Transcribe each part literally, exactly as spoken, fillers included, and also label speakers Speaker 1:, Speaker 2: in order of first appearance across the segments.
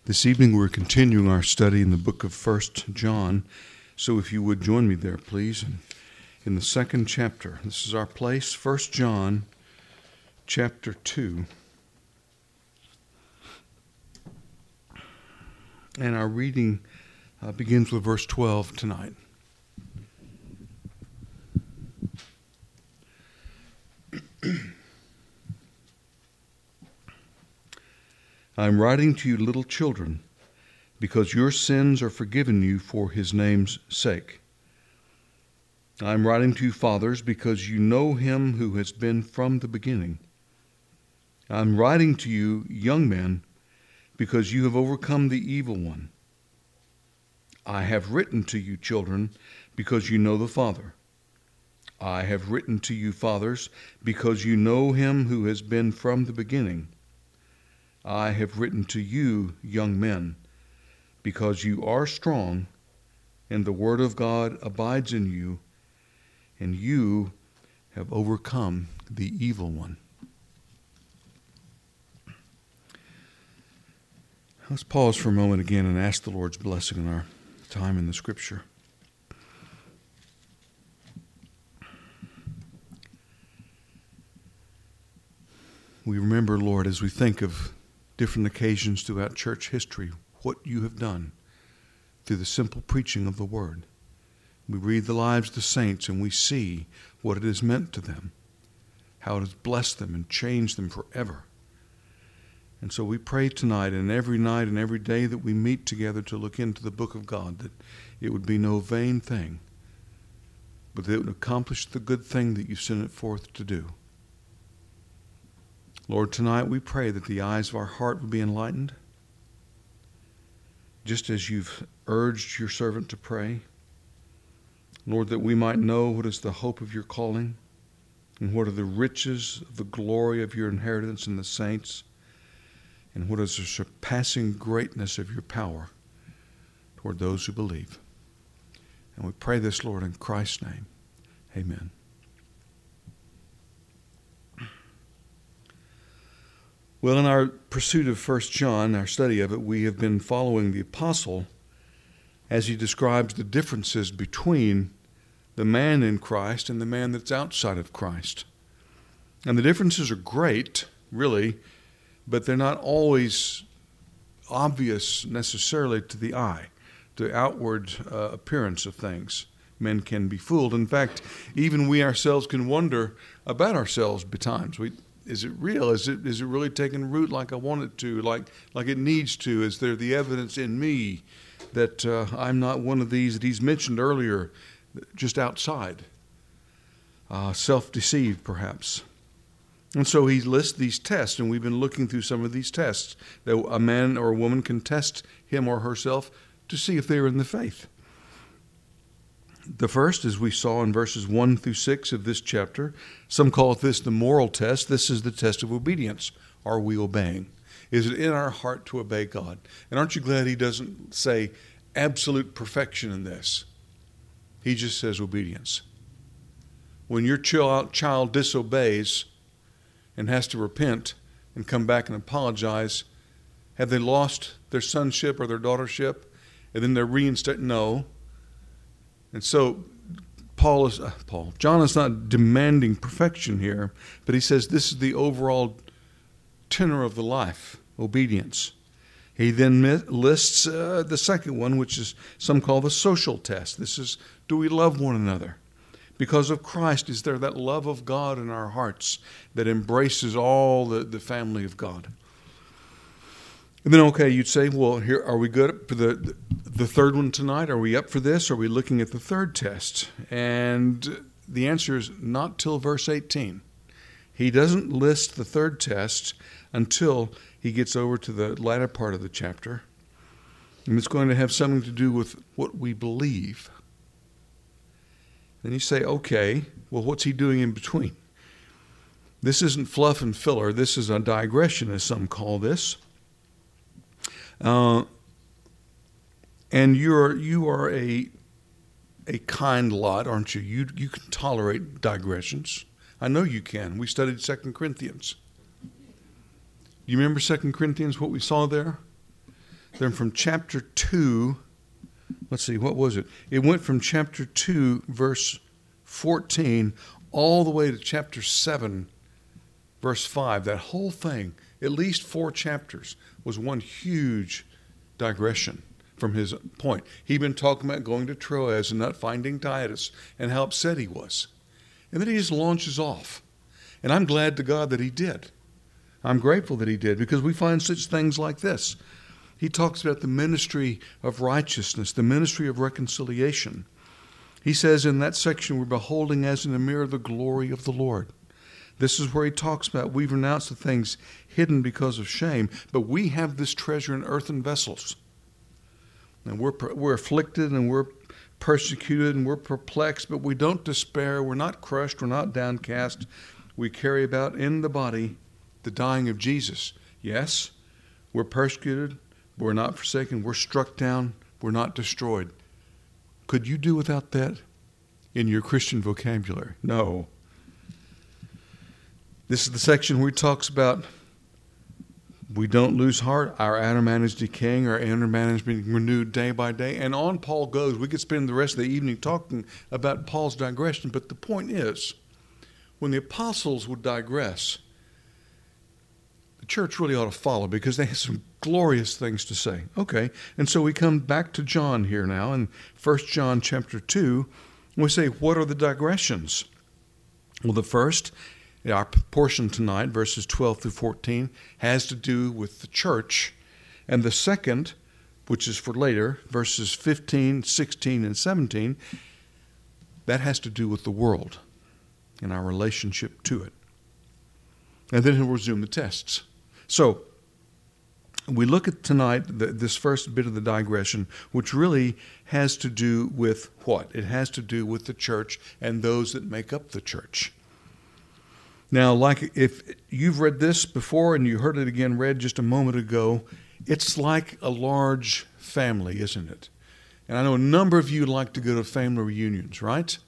Speaker 1: This evening we're continuing our study in the book of First John, so if you would join me there, please, in the second chapter. This is our place, First John, chapter two. And our reading uh, begins with verse twelve tonight. I am writing to you, little children, because your sins are forgiven you for his name's sake. I am writing to you, fathers, because you know him who has been from the beginning. I am writing to you, young men, because you have overcome the evil one. I have written to you, children, because you know the Father. I have written to you, fathers, because you know him who has been from the beginning. I have written to you, young men, because you are strong, and the word of God abides in you, and you have overcome the evil one. Let's pause for a moment again and ask the Lord's blessing on our time in the Scripture. We remember, Lord, as we think of different occasions throughout church history, what you have done through the simple preaching of the Word. We read the lives of the saints and we see what it has meant to them, how it has blessed them and changed them forever. And so we pray tonight and every night and every day that we meet together to look into the book of God, that it would be no vain thing, but that it would accomplish the good thing that you sent it forth to do. Lord, tonight we pray that the eyes of our heart would be enlightened, just as you've urged your servant to pray. Lord, that we might know what is the hope of your calling and what are the riches of the glory of your inheritance in the saints and what is the surpassing greatness of your power toward those who believe. And we pray this, Lord, in Christ's name. Amen. Well, in our pursuit of First John, our study of it, we have been following the apostle as he describes the differences between the man in Christ and the man that's outside of Christ. And the differences are great, really, but they're not always obvious necessarily to the eye, the outward uh, appearance of things. Men can be fooled. In fact, even we ourselves can wonder about ourselves betimes. We Is it real? Is it is it really taking root like I want it to, like like it needs to? Is there the evidence in me that uh, I'm not one of these that he's mentioned earlier, just outside, uh, self-deceived perhaps? And so he lists these tests, and we've been looking through some of these tests that a man or a woman can test him or herself to see if they're in the faith. The first, as we saw in verses one through six of this chapter, some call this the moral test. This is the test of obedience. Are we obeying? Is it in our heart to obey God? And aren't you glad he doesn't say absolute perfection in this? He just says obedience. When your child, child disobeys and has to repent and come back and apologize, have they lost their sonship or their daughtership? And then they're reinstated? No. And so Paul is uh, Paul. John is not demanding perfection here, but he says this is the overall tenor of the life, obedience. He then lists uh, the second one, which is some call the social test. This is, do we love one another? Because of Christ, is there that love of God in our hearts that embraces all the, the family of God? And then, okay, you'd say, well, here, are we good for the the third one tonight? Are we up for this? Are we looking at the third test? And the answer is not till verse eighteen. He doesn't list the third test until he gets over to the latter part of the chapter. And it's going to have something to do with what we believe. Then you say, okay, well, what's he doing in between? This isn't fluff and filler. This is a digression, as some call this. Uh, and you're you are a a kind lot, aren't you? You you can tolerate digressions. I know you can. We studied Second Corinthians. You remember Second Corinthians, what we saw there? Then from chapter two, let's see, what was it? It went from chapter two, verse fourteen, all the way to chapter seven, verse five. That whole thing, at least four chapters, was one huge digression from his point. He'd been talking about going to Troas and not finding Titus and how upset he was. And then he just launches off. And I'm glad to God that he did. I'm grateful that he did, because we find such things like this. He talks about the ministry of righteousness, the ministry of reconciliation. He says in that section, we're beholding as in a mirror the glory of the Lord. This is where he talks about we've renounced the things hidden because of shame, but we have this treasure in earthen vessels. And we're, we're afflicted and we're persecuted and we're perplexed, but we don't despair. We're not crushed. We're not downcast. We carry about in the body the dying of Jesus. Yes, we're persecuted. We're not forsaken. We're struck down. We're not destroyed. Could you do without that in your Christian vocabulary? No. This is the section where he talks about we don't lose heart. Our outer man is decaying. Our inner man is being renewed day by day. And on Paul goes. We could spend the rest of the evening talking about Paul's digression. But the point is, when the apostles would digress, the church really ought to follow, because they have some glorious things to say. Okay, and so we come back to John here now in First John chapter two. And we say, what are the digressions? Well, the first, our portion tonight, verses twelve through fourteen, has to do with the church. And the second, which is for later, verses fifteen, sixteen, and seventeen, that has to do with the world and our relationship to it. And then he'll resume the tests. So we look at tonight the, this first bit of the digression, which really has to do with what? It has to do with the church and those that make up the church. Now, like if you've read this before and you heard it again read just a moment ago, it's like a large family, isn't it? And I know a number of you like to go to family reunions, right?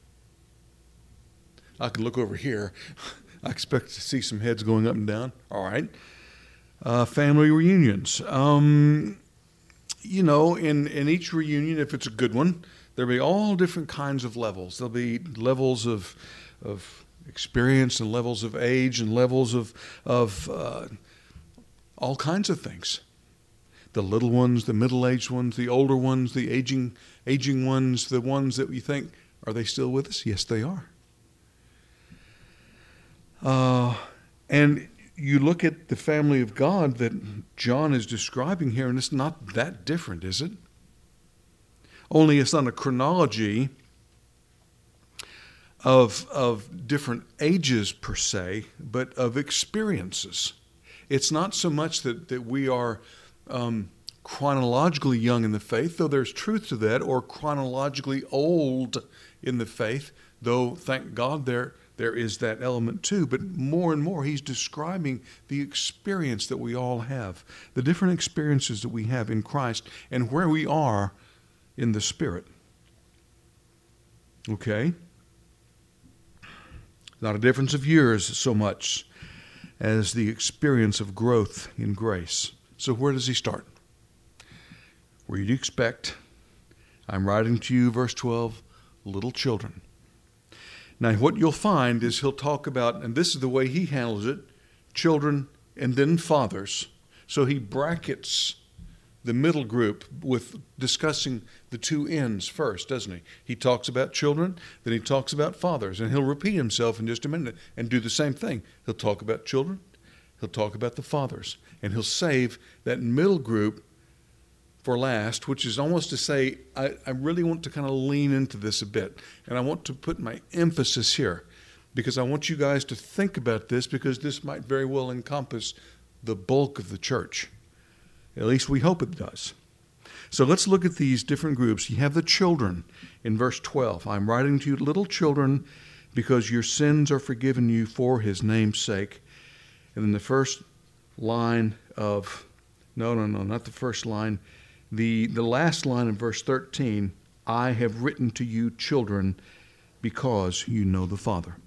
Speaker 1: I can look over here. I expect to see some heads going up and down. All right. Uh, family reunions. Um, you know, in, in each reunion, if it's a good one, there'll be all different kinds of levels. There'll be levels of of experience and levels of age and levels of of uh, all kinds of things. The little ones, the middle-aged ones, the older ones, the aging aging ones, the ones that we think, are they still with us? Yes, they are. Uh, and you look at the family of God that John is describing here, and it's not that different, is it? Only it's not a chronology of, of different ages per se, but of experiences. It's not so much that, that we are um, chronologically young in the faith, though there's truth to that, or chronologically old in the faith, though, thank God, there There is that element too, but more and more he's describing the experience that we all have, the different experiences that we have in Christ and where we are in the Spirit. Okay? Not a difference of years so much as the experience of growth in grace. So where does he start? Where you'd expect. I'm writing to you, verse twelve, little children. Now, what you'll find is he'll talk about, and this is the way he handles it, children and then fathers. So he brackets the middle group with discussing the two ends first, doesn't he? He talks about children, then he talks about fathers, and he'll repeat himself in just a minute and do the same thing. He'll talk about children, he'll talk about the fathers, and he'll save that middle group for last, which is almost to say, I, I really want to kind of lean into this a bit, and I want to put my emphasis here, because I want you guys to think about this, because this might very well encompass the bulk of the church. At least we hope it does. So let's look at these different groups. You have the children in verse twelve. I'm writing to you, little children, because your sins are forgiven you for his name's sake. And then the first line of, no, no, no, not the first line, The the last line in verse thirteen, I have written to you, children, because you know the Father.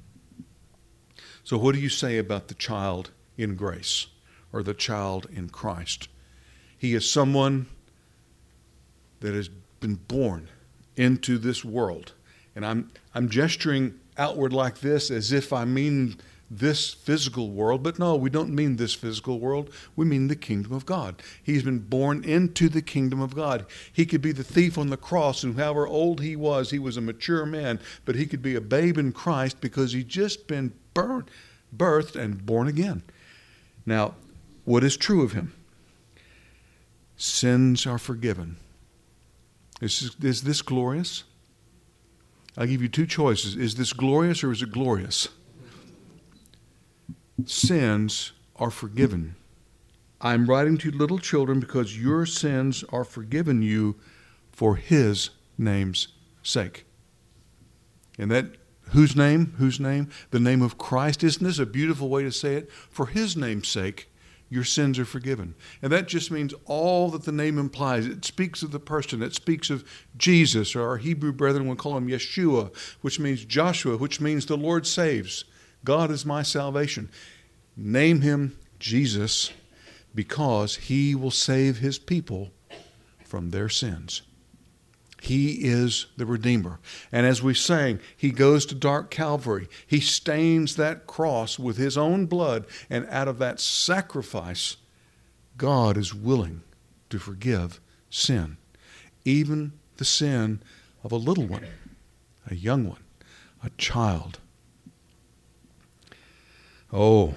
Speaker 1: So what do you say about the child in grace, or the child in Christ? He is someone that has been born into this world. And I'm I'm gesturing outward like this as if I mean this physical world, but no, we don't mean this physical world. We mean the kingdom of God. He's been born into the kingdom of God. He could be the thief on the cross, and however old he was, he was a mature man, but he could be a babe in Christ because he'd just been birth, birthed and born again. Now, what is true of him? Sins are forgiven. Is this, is this glorious? I'll give you two choices. Is this glorious or is it glorious? Sins are forgiven. I'm writing to you, little children, because your sins are forgiven you for his name's sake. And that, whose name? Whose name? The name of Christ. Isn't this a beautiful way to say it? For his name's sake, your sins are forgiven. And that just means all that the name implies. It speaks of the person. It speaks of Jesus, or our Hebrew brethren will call him Yeshua, which means Joshua, which means the Lord saves. God is my salvation. Name him Jesus because he will save his people from their sins. He is the Redeemer. And as we sang, he goes to dark Calvary. He stains that cross with his own blood, and out of that sacrifice, God is willing to forgive sin, even the sin of a little one, a young one, a child. Oh,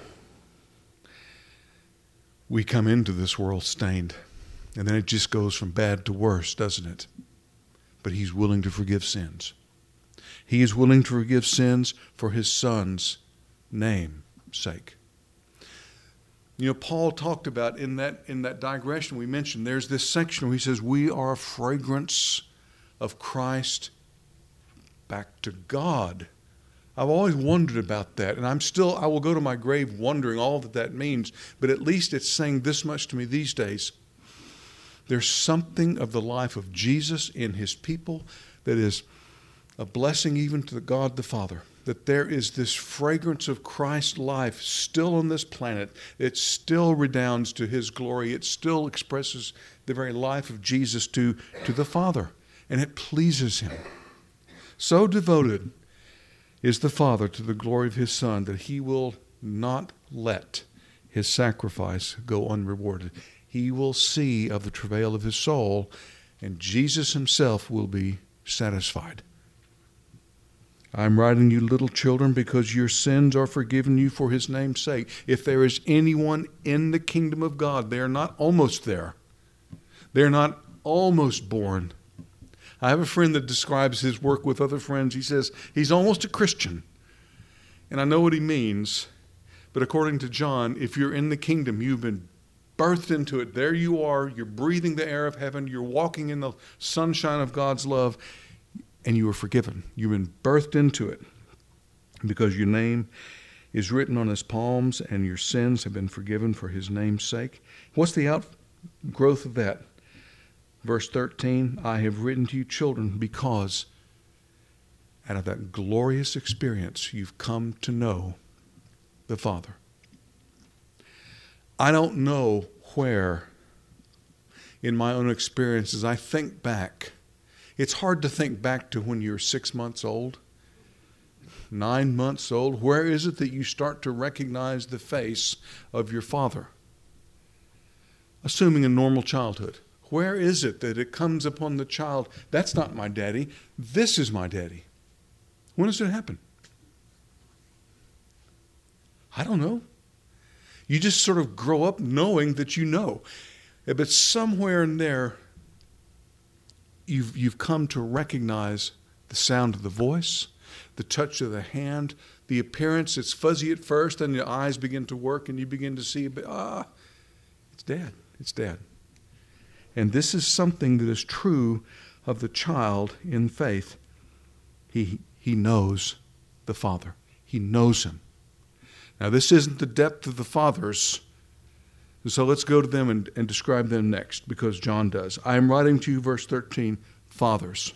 Speaker 1: we come into this world stained, and then it just goes from bad to worse, doesn't it? But he's willing to forgive sins. He is willing to forgive sins for his Son's name's sake. You know, Paul talked about in that in that digression we mentioned, there's this section where he says, we are a fragrance of Christ back to God. I've always wondered about that, and I'm still, I will go to my grave wondering all that that means, but at least it's saying this much to me these days. There's something of the life of Jesus in his people that is a blessing even to the God the Father, that there is this fragrance of Christ's life still on this planet. It still redounds to his glory. It still expresses the very life of Jesus to, to the Father, and it pleases him. So devoted is the Father to the glory of his Son that he will not let his sacrifice go unrewarded. He will see of the travail of his soul, and Jesus himself will be satisfied. I'm writing you, little children, because your sins are forgiven you for his name's sake. If there is anyone in the kingdom of God, they are not almost there. They're not almost born. I have a friend that describes his work with other friends. He says he's almost a Christian. And I know what he means. But according to John, if you're in the kingdom, you've been birthed into it. There you are. You're breathing the air of heaven. You're walking in the sunshine of God's love. And you are forgiven. You've been birthed into it because your name is written on his palms and your sins have been forgiven for his name's sake. What's the outgrowth of that? Verse thirteen, I have written to you, children, because out of that glorious experience you've come to know the Father. I don't know where in my own experiences I think back. It's hard to think back to when you're six months old, nine months old. Where is it that you start to recognize the face of your father? Assuming a normal childhood. Where is it that it comes upon the child, that's not my daddy, this is my daddy? When does it happen? I don't know. You just sort of grow up knowing that you know. But somewhere in there, You've, you've come to recognize the sound of the voice, the touch of the hand, the appearance. It's fuzzy at first, and your eyes begin to work, and you begin to see, ah, it's Dad, it's Dad. And this is something that is true of the child in faith. He, he knows the Father. He knows him. Now, this isn't the depth of the Father's. So let's go to them and, and describe them next, because John does. I am writing to you, verse thirteen, fathers,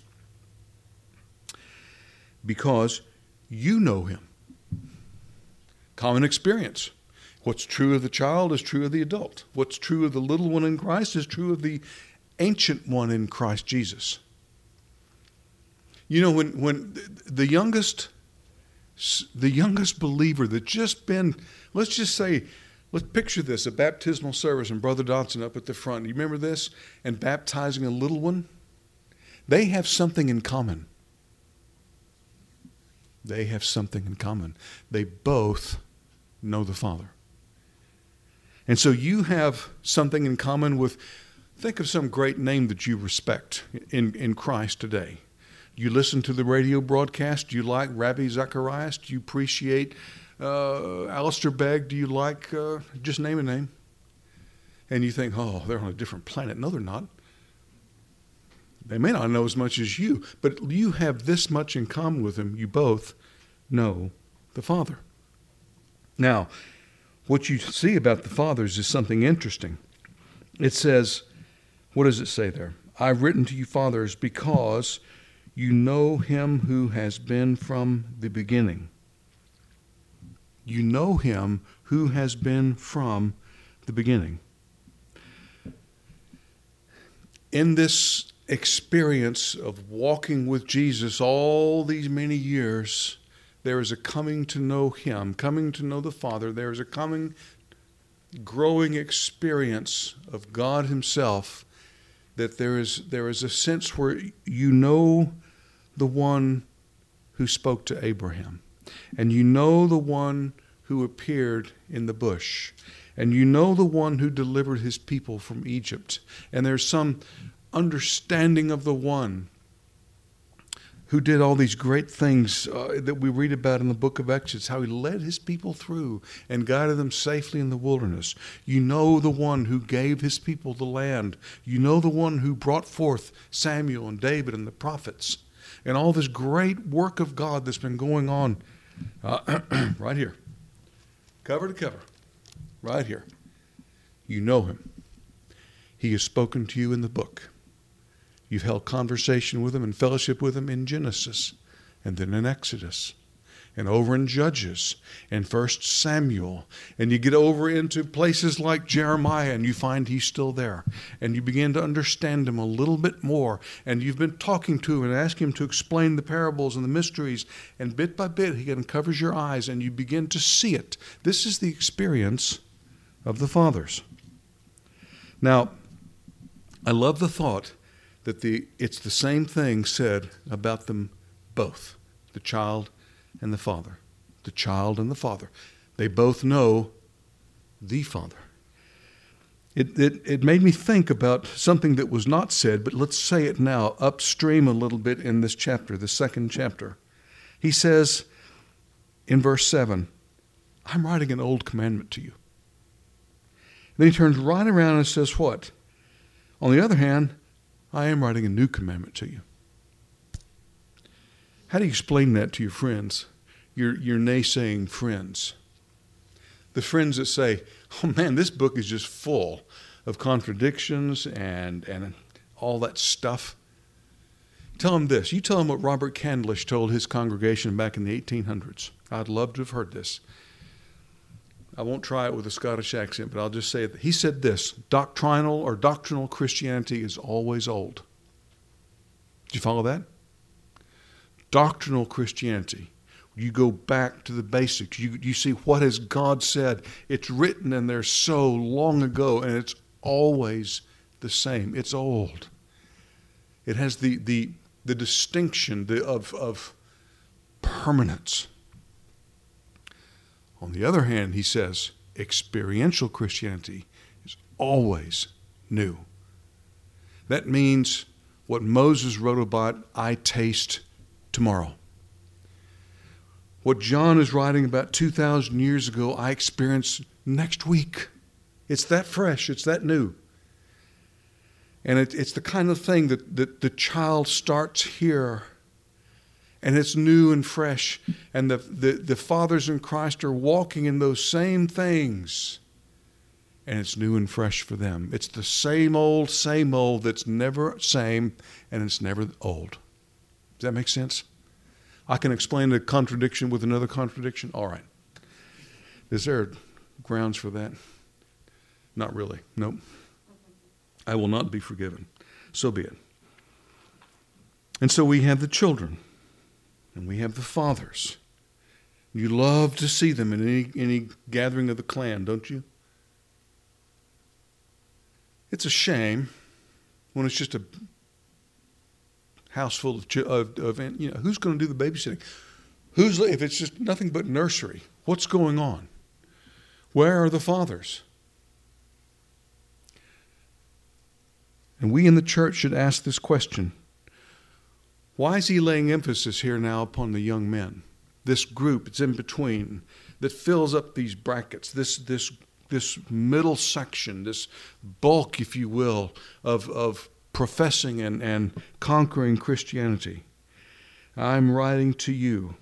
Speaker 1: because you know him. Common experience. What's true of the child is true of the adult. What's true of the little one in Christ is true of the ancient one in Christ Jesus. You know, when when the youngest the youngest believer that's just been, let's just say, let's picture this, a baptismal service and Brother Dodson up at the front. You remember this? And baptizing a little one? They have something in common. They have something in common. They both know the Father. And so you have something in common with, think of some great name that you respect in, in Christ today. You listen to the radio broadcast. Do you like Ravi Zacharias? Do you appreciate uh, Alistair Begg? Do you like, uh, just name a name? And you think, oh, they're on a different planet. No, they're not. They may not know as much as you, but you have this much in common with them. You both know the Father. Now, what you see about the fathers is something interesting. It says, what does it say there? I've written to you, fathers, because you know him who has been from the beginning. You know him who has been from the beginning. In this experience of walking with Jesus all these many years, there is a coming to know him, coming to know the Father. There is a coming, growing experience of God himself, that there is there is a sense where you know the one who spoke to Abraham, and you know the one who appeared in the bush, and you know the one who delivered his people from Egypt, and there's some understanding of the one who did all these great things uh, that we read about in the book of Exodus, how he led his people through and guided them safely in the wilderness. You know the one who gave his people the land. You know the one who brought forth Samuel and David and the prophets and all this great work of God that's been going on uh, right here, cover to cover, right here. You know him. He has spoken to you in the book. You've held conversation with him and fellowship with him in Genesis, and then in Exodus, and over in Judges, and First Samuel. And you get over into places like Jeremiah, and you find he's still there. And you begin to understand him a little bit more. And you've been talking to him and asking him to explain the parables and the mysteries. And bit by bit, he uncovers your eyes, and you begin to see it. This is the experience of the fathers. Now, I love the thought that the it's the same thing said about them both, the child and the father. The child and the father. They both know the Father. It, it, it made me think about something that was not said, but let's say it now, upstream a little bit in this chapter, the second chapter. He says in verse seven, I'm writing an old commandment to you. Then he turns right around and says what? On the other hand, I am writing a new commandment to you. How do you explain that to your friends, your, your naysaying friends? The friends that say, oh man, this book is just full of contradictions and, and all that stuff. Tell them this. You tell them what Robert Candlish told his congregation back in the eighteen hundreds. I'd love to have heard this. I won't try it with a Scottish accent, but I'll just say it. He said this, doctrinal or doctrinal Christianity is always old. Did you follow that? Doctrinal Christianity. You go back to the basics. You, you see what has God said. It's written in there so long ago, and it's always the same. It's old. It has the the, the distinction the, of, of permanence. On the other hand, he says, experiential Christianity is always new. That means what Moses wrote about, I taste tomorrow. What John is writing about two thousand years ago, I experience next week. It's that fresh. It's that new. And it, it's the kind of thing that, that the child starts here. And it's new and fresh. And the, the, the fathers in Christ are walking in those same things. And it's new and fresh for them. It's the same old, same old that's never same, and it's never old. Does that make sense? I can explain a contradiction with another contradiction. All right. Is there grounds for that? Not really. Nope. I will not be forgiven. So be it. And so we have the children, and we have the fathers. You love to see them in any, any gathering of the clan, don't you? It's a shame when it's just a house full of, of, of you know, who's going to do the babysitting? Who's if it's just nothing but nursery? What's going on? Where are the fathers? And we in the church should ask this question. Why is he laying emphasis here now upon the young men? This group, it's in between, that fills up these brackets, this this this middle section, this bulk, if you will, of, of professing and, and conquering Christianity. I'm writing to you,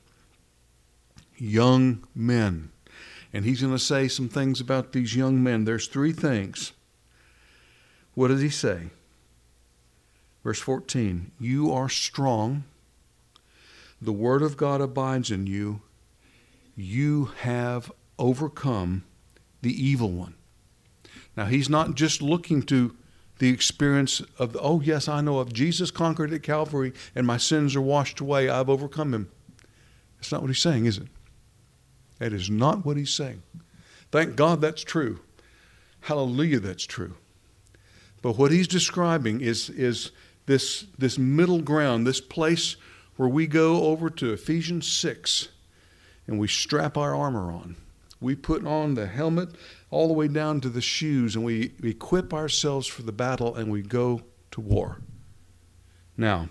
Speaker 1: young men. And he's going to say some things about these young men. There's three things. What does he say? Verse fourteen, you are strong. The word of God abides in you. You have overcome the evil one. Now, he's not just looking to the experience of, the, oh, yes, I know of Jesus conquered at Calvary and my sins are washed away. I've overcome him. That's not what he's saying, is it? That is not what he's saying. Thank God that's true. Hallelujah, that's true. But what he's describing is, is this, this middle ground, this place where we go over to Ephesians six and we strap our armor on. We put on the helmet all the way down to the shoes and we equip ourselves for the battle and we go to war. Now,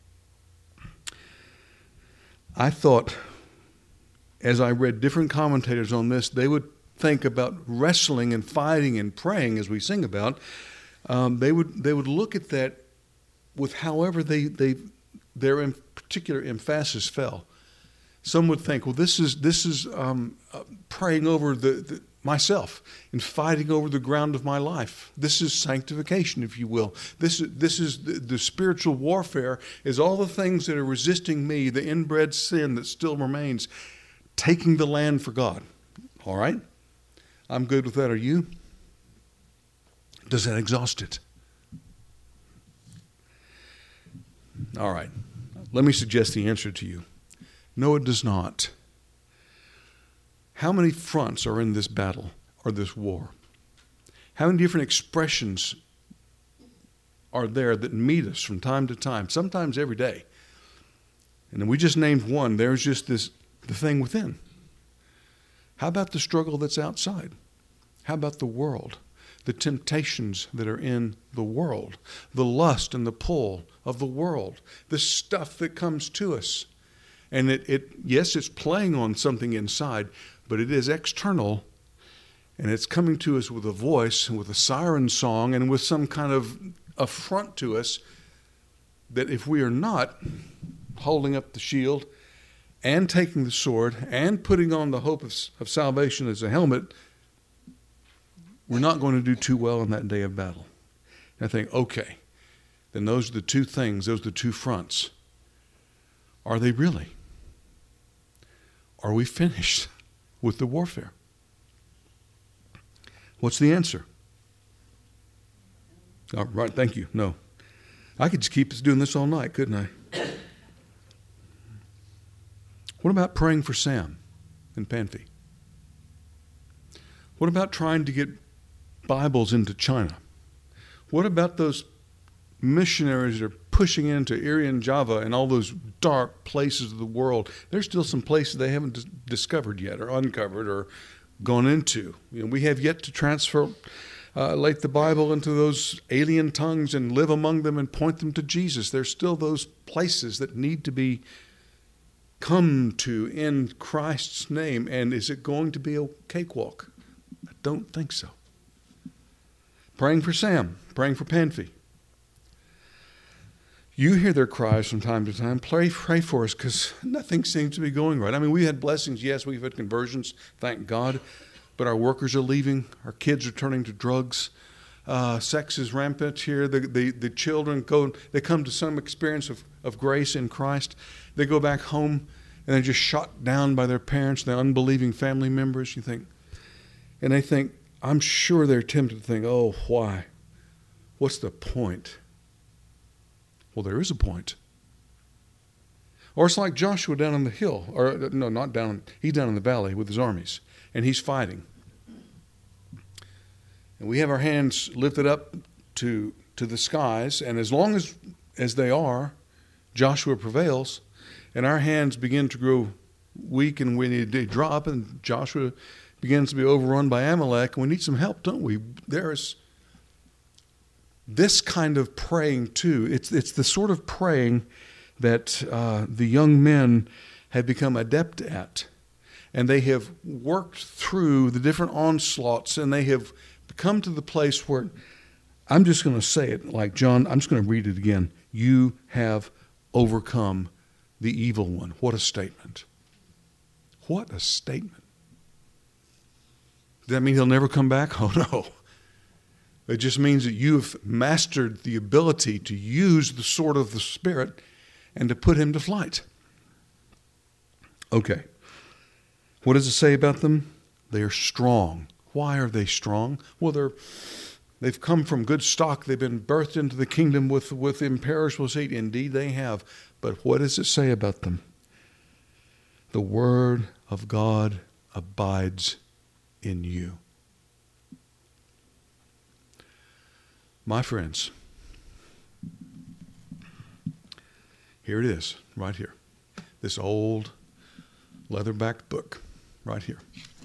Speaker 1: I thought as I read different commentators on this, they would think about wrestling and fighting and praying as we sing about. Um, they would they would look at that with however they, they their particular emphasis fell. Some would think, well, this is this is um, uh, praying over the, the myself and fighting over the ground of my life. This is sanctification, if you will. This is this is the, the spiritual warfare. Is all the things that are resisting me, the inbred sin that still remains, taking the land for God. All right, I'm good with that. Are you? Does that exhaust it? All right. Let me suggest the answer to you. No, it does not. How many fronts are in this battle or this war? How many different expressions are there that meet us from time to time, sometimes every day? And then we just named one. There's just this, the thing within. How about the struggle that's outside? How about the world? The temptations that are in the world, the lust and the pull of the world, the stuff that comes to us. And it, it, yes, it's playing on something inside, but it is external, and it's coming to us with a voice and with a siren song and with some kind of affront to us that if we are not holding up the shield and taking the sword and putting on the hope of, of salvation as a helmet, we're not going to do too well in that day of battle. And I think, okay, then those are the two things, those are the two fronts. Are they really? Are we finished with the warfare? What's the answer? All right, thank you. No. I could just keep doing this all night, couldn't I? What about praying for Sam in Panfi? What about trying to get Bibles into China? What about those missionaries that are pushing into Irian Java and all those dark places of the world? There's still some places they haven't dis- discovered yet or uncovered or gone into. You know, we have yet to transfer uh, like the Bible into those alien tongues and live among them and point them to Jesus. There's still those places that need to be come to in Christ's name. And is it going to be a cakewalk? I don't think so. Praying for Sam, praying for Panfi. You hear their cries from time to time. Pray, pray for us because nothing seems to be going right. I mean, we had blessings. Yes, we've had conversions, thank God. But our workers are leaving. Our kids are turning to drugs. Uh, sex is rampant here. The, the, the children go, they come to some experience of, of grace in Christ. They go back home and they're just shot down by their parents, their unbelieving family members. You think, And they think, I'm sure they're tempted to think, oh, why? What's the point? Well, there is a point. Or it's like Joshua down on the hill, or no, not down, he's down in the valley with his armies, and he's fighting. And we have our hands lifted up to to the skies, and as long as, as they are, Joshua prevails, and our hands begin to grow weak and we they drop, and Joshua begins to be overrun by Amalek, and we need some help, don't we? There's this kind of praying too. It's it's the sort of praying that uh, the young men have become adept at, and they have worked through the different onslaughts, and they have come to the place where, I'm just going to say it like John, I'm just going to read it again. You have overcome the evil one. What a statement. What a statement. Does that mean he'll never come back? Oh, no. It just means that you've mastered the ability to use the sword of the Spirit and to put him to flight. Okay. What does it say about them? They are strong. Why are they strong? Well, they're, they've come from good stock. They've been birthed into the kingdom with, with imperishable seed. Indeed, they have. But what does it say about them? The word of God abides in you. My friends, here it is, right here. This old leather-backed book, right here.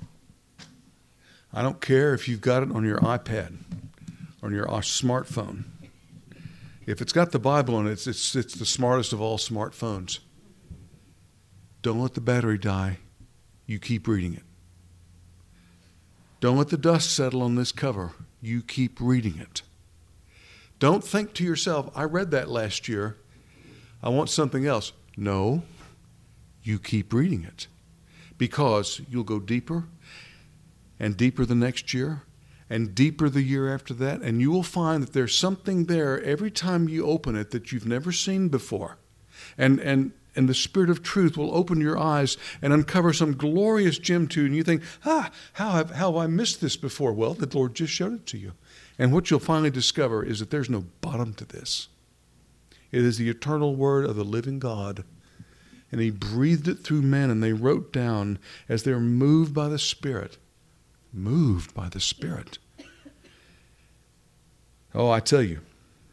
Speaker 1: I don't care if you've got it on your iPad or on your smartphone. If it's got the Bible in it, it's, it's, it's the smartest of all smartphones. Don't let the battery die. You keep reading it. Don't let the dust settle on this cover. You keep reading it. Don't think to yourself, I read that last year. I want something else. No, you keep reading it, because you'll go deeper and deeper the next year and deeper the year after that, and you will find that there's something there every time you open it that you've never seen before. And and and the Spirit of truth will open your eyes and uncover some glorious gem to you, and you think, ah, how have, how have I missed this before? Well, the Lord just showed it to you. And what you'll finally discover is that there's no bottom to this. It is the eternal word of the living God. And he breathed it through men, and they wrote down as they're moved by the Spirit. Moved by the Spirit. Oh, I tell you,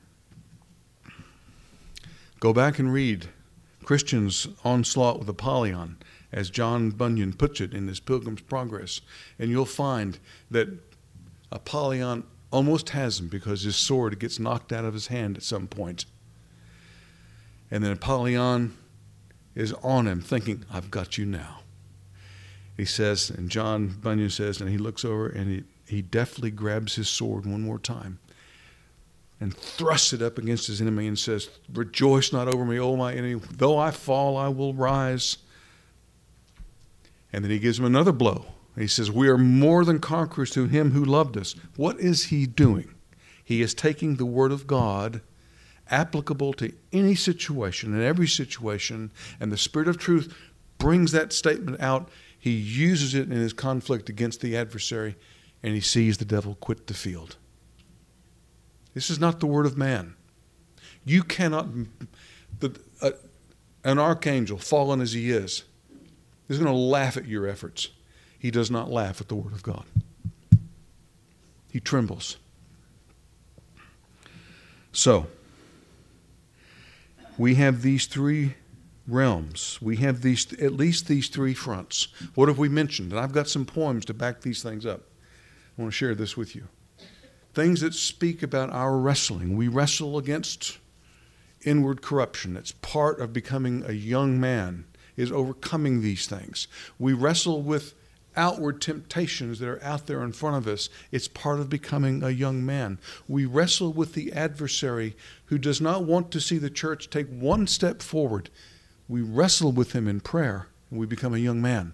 Speaker 1: go back and read Christian's onslaught with Apollyon, as John Bunyan puts it in his Pilgrim's Progress, and you'll find that Apollyon almost has him because his sword gets knocked out of his hand at some point. And then Apollyon is on him thinking, I've got you now. He says, and John Bunyan says, and he looks over and he, he deftly grabs his sword one more time and thrusts it up against his enemy and says, rejoice not over me, O my enemy. Though I fall, I will rise. And then he gives him another blow. He says, we are more than conquerors through him who loved us. What is he doing? He is taking the word of God, applicable to any situation and every situation, and the Spirit of truth brings that statement out. He uses it in his conflict against the adversary, and he sees the devil quit the field. This is not the word of man. You cannot, the, uh, an archangel, fallen as he is, is going to laugh at your efforts. He does not laugh at the word of God. He trembles. So, we have these three realms. We have these, at least these three fronts. What have we mentioned? And I've got some poems to back these things up. I want to share this with you. Things that speak about our wrestling. We wrestle against inward corruption. It's part of becoming a young man, is overcoming these things. We wrestle with outward temptations that are out there in front of us. It's part of becoming a young man. We wrestle with the adversary who does not want to see the church take one step forward. We wrestle with him in prayer, and we become a young man.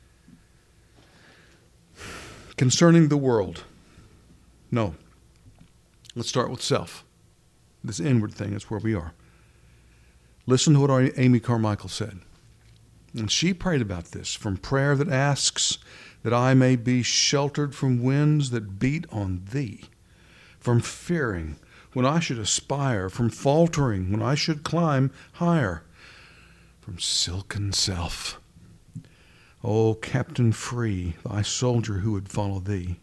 Speaker 1: Concerning the world, no. Let's start with self. This inward thing is where we are. Listen to what our Amy Carmichael said. And she prayed about this, from prayer that asks that I may be sheltered from winds that beat on thee, from fearing when I should aspire, from faltering when I should climb higher, from silken self. O captain free, thy soldier who would follow thee.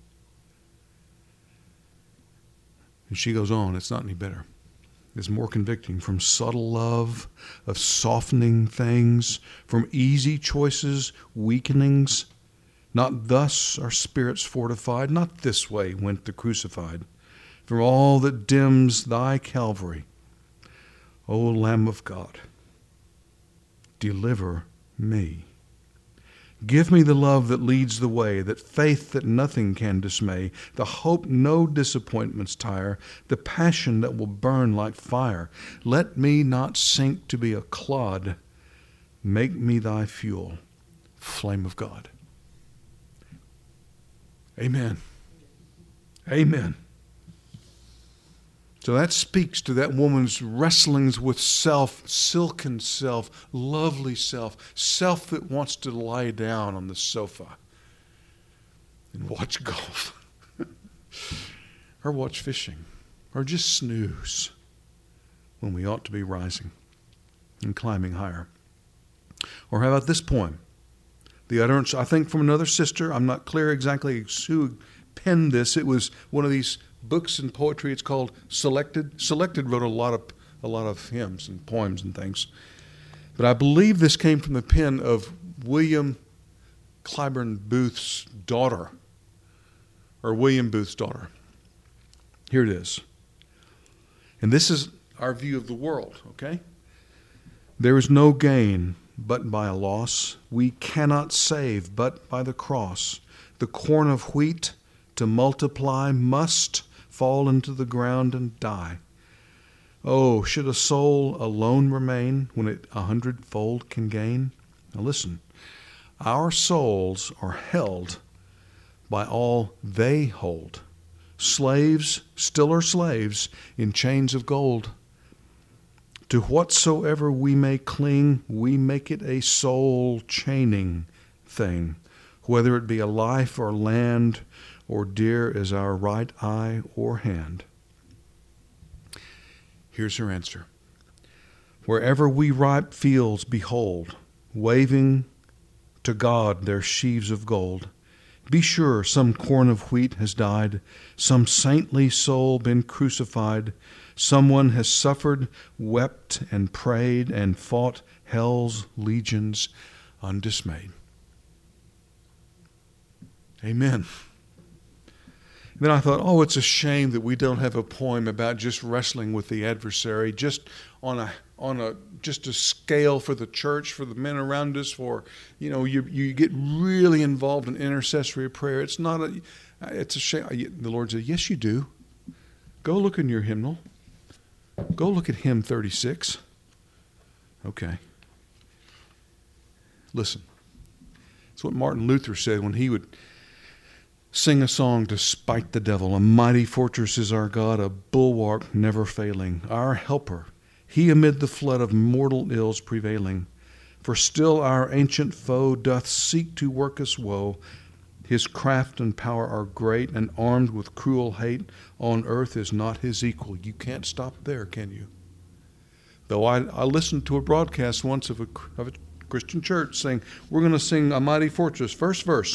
Speaker 1: And she goes on, it's not any better. It's more convicting. From subtle love of softening things, from easy choices, weakenings. Not thus are spirits fortified, not this way went the crucified. From all that dims thy Calvary, O Lamb of God, deliver me. Give me the love that leads the way, that faith that nothing can dismay, the hope no disappointments tire, the passion that will burn like fire. Let me not sink to be a clod. Make me thy fuel, flame of God. Amen. Amen. So that speaks to that woman's wrestlings with self, silken self, lovely self, self that wants to lie down on the sofa and watch golf or watch fishing or just snooze when we ought to be rising and climbing higher. Or how about this poem? The utterance, I think, from another sister. I'm not clear exactly who penned this. It was one of these books in poetry. It's called Selected. Selected wrote a lot of a lot of hymns and poems and things. But I believe this came from the pen of William Clyburn Booth's daughter, or William Booth's daughter. Here it is. And this is our view of the world, okay? There is no gain but by a loss. We cannot save but by the cross. The corn of wheat to multiply must fall into the ground and die. Oh, should a soul alone remain when it a hundredfold can gain? Now listen, our souls are held by all they hold. Slaves still are slaves in chains of gold. To whatsoever we may cling, we make it a soul-chaining thing, whether it be a life or land, or dear as our right eye or hand. Here's her answer. Wherever we ripe fields behold, waving to God their sheaves of gold, be sure some corn of wheat has died, some saintly soul been crucified, someone has suffered, wept, and prayed, and fought hell's legions undismayed. Amen. Then I thought, oh, it's a shame that we don't have a poem about just wrestling with the adversary, just on a on a just a scale for the church, for the men around us, for you know, you you get really involved in intercessory prayer. It's not a it's a shame. The Lord said, yes, you do. Go look in your hymnal. Go look at hymn thirty-six. Okay. Listen. It's what Martin Luther said when he would sing a song to spite the devil. A mighty fortress is our God, a bulwark never failing, our helper, he amid the flood of mortal ills prevailing. For still our ancient foe doth seek to work us woe. His craft and power are great, and armed with cruel hate, on earth is not his equal. You can't stop there, can you? Though I, I listened to a broadcast once of a, of a Christian church saying, we're going to sing A Mighty Fortress, first verse.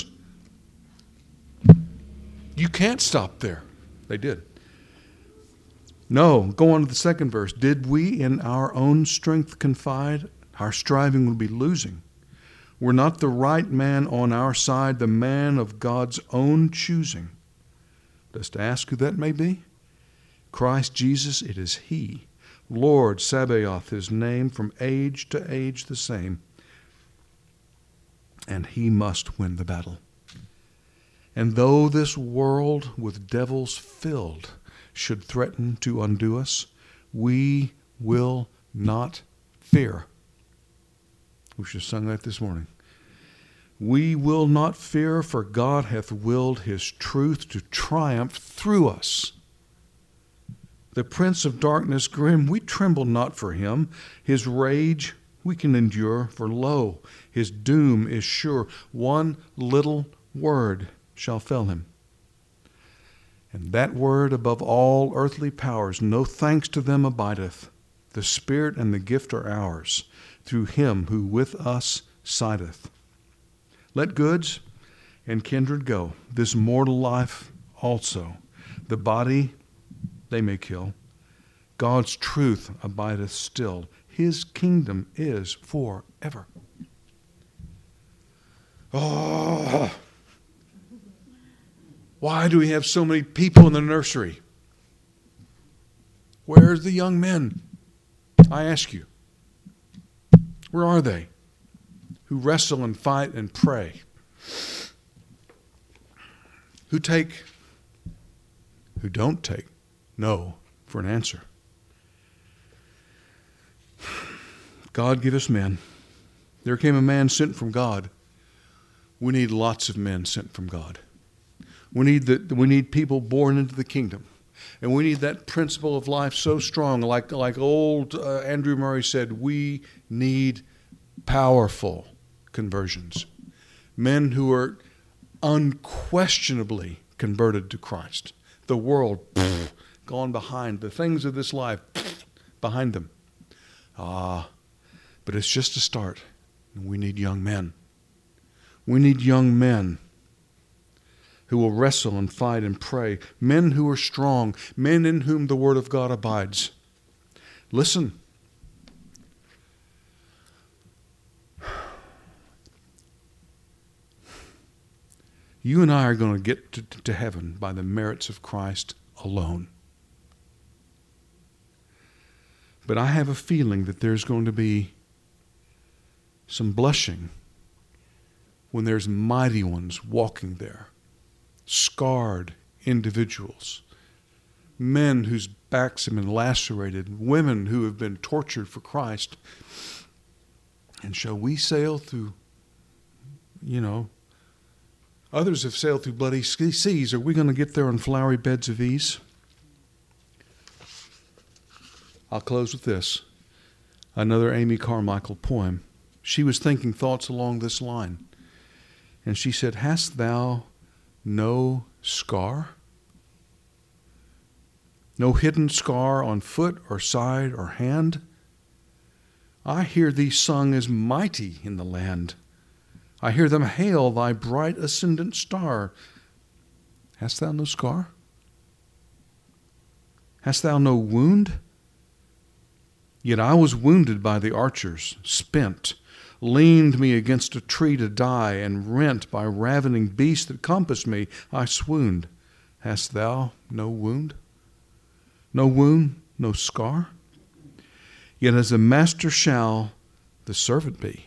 Speaker 1: You can't stop there. They did. No, go on to the second verse. Did we in our own strength confide, our striving would be losing. We're not the right man on our side, the man of God's own choosing. Dost ask who that may be? Christ Jesus, it is he. Lord Sabaoth, his name, from age to age the same. And he must win the battle. And though this world with devils filled should threaten to undo us, we will not fear. We should have sung that this morning. We will not fear, for God hath willed his truth to triumph through us. The prince of darkness grim, we tremble not for him. His rage we can endure, for lo, his doom is sure. One little word shall fail him. And that word above all earthly powers, no thanks to them abideth. The Spirit and the gift are ours, through him who with us sideth. Let goods and kindred go, this mortal life also. The body they may kill. God's truth abideth still. His kingdom is forever. Oh, why do we have so many people in the nursery? Where's the young men? I ask you. Where are they? Who wrestle and fight and pray? Who take, who don't take no for an answer? God give us men. There came a man sent from God. We need lots of men sent from God. We need the, we need people born into the kingdom. And we need that principle of life so strong. Like, like old uh, Andrew Murray said, we need powerful conversions. Men who are unquestionably converted to Christ. The world, pff, gone behind. The things of this life, pff, behind them. Ah, but it's just a start. We need young men. We need young men who will wrestle and fight and pray. Men who are strong. Men in whom the Word of God abides. Listen. You and I are going to get to, to heaven by the merits of Christ alone. But I have a feeling that there's going to be some blushing when there's mighty ones walking there. Scarred individuals. Men whose backs have been lacerated. Women who have been tortured for Christ. And shall we sail through, you know, others have sailed through bloody seas. Are we going to get there on flowery beds of ease? I'll close with this. Another Amy Carmichael poem. She was thinking thoughts along this line. And she said, hast thou no scar? No hidden scar on foot or side or hand? I hear thee sung as mighty in the land. I hear them hail thy bright ascendant star. Hast thou no scar? Hast thou no wound? Yet I was wounded by the archers, spent, leaned me against a tree to die, and rent by ravening beasts that compassed me, I swooned. Hast thou no wound? No wound, no scar? Yet as a master shall the servant be.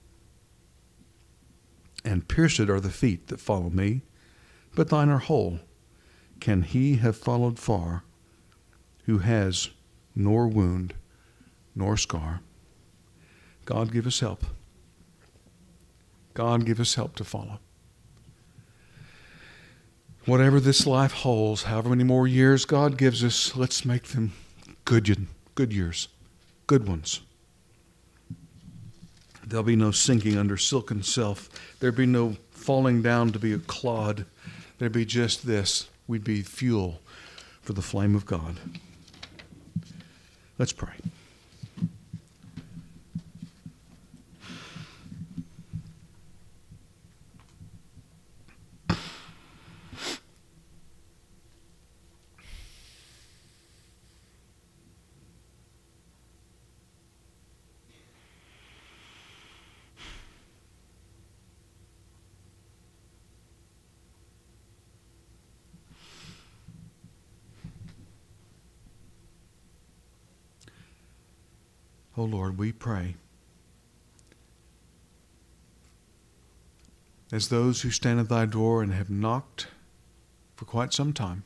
Speaker 1: And pierced are the feet that follow me, but thine are whole. Can he have followed far who has nor wound nor scar? God give us help. God give us help to follow. Whatever this life holds, however many more years God gives us, let's make them good, good years, good ones. There'll be no sinking under silken self. There'll be no falling down to be a clod. There'll be just this. We'd be fuel for the flame of God. Let's pray. Oh Lord, we pray as those who stand at thy door and have knocked for quite some time,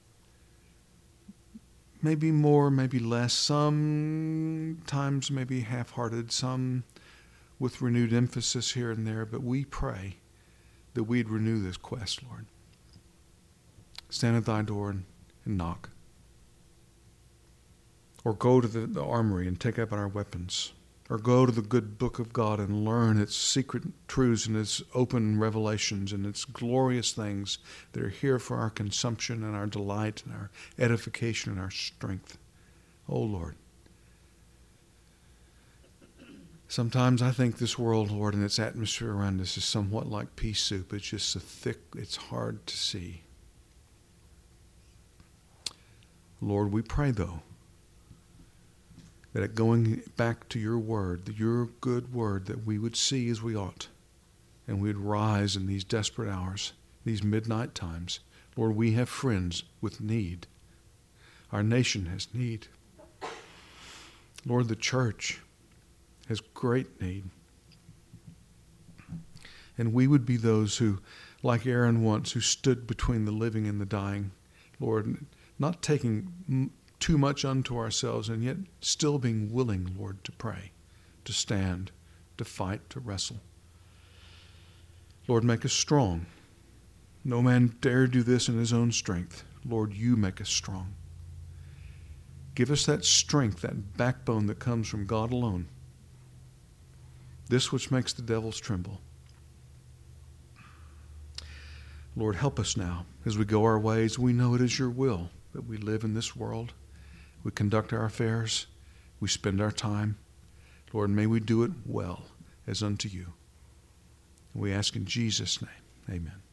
Speaker 1: maybe more, maybe less, sometimes maybe half-hearted, some with renewed emphasis here and there, but we pray that we'd renew this quest, Lord. Stand at thy door and, and knock. Or go to the, the armory and take up our weapons. or go to the good book of God and learn its secret truths and its open revelations and its glorious things that are here for our consumption and our delight and our edification and our strength. Oh, Lord. Sometimes I think this world, Lord, and its atmosphere around us is somewhat like pea soup. It's just so thick, it's hard to see. Lord, we pray, though, that at going back to your word, your good word, that we would see as we ought, and we'd rise in these desperate hours, these midnight times. Lord, we have friends with need. Our nation has need. Lord, the church has great need. And we would be those who, like Aaron once, who stood between the living and the dying, Lord, not taking too much unto ourselves and yet still being willing, Lord, to pray, to stand, to fight, to wrestle. Lord, make us strong. No man dare do this in his own strength. Lord, you make us strong. Give us that strength, that backbone that comes from God alone. This which makes the devils tremble. Lord, help us now as we go our ways. We know it is your will that we live in this world. We conduct our affairs. We spend our time. Lord, may we do it well as unto you. We ask in Jesus' name. Amen.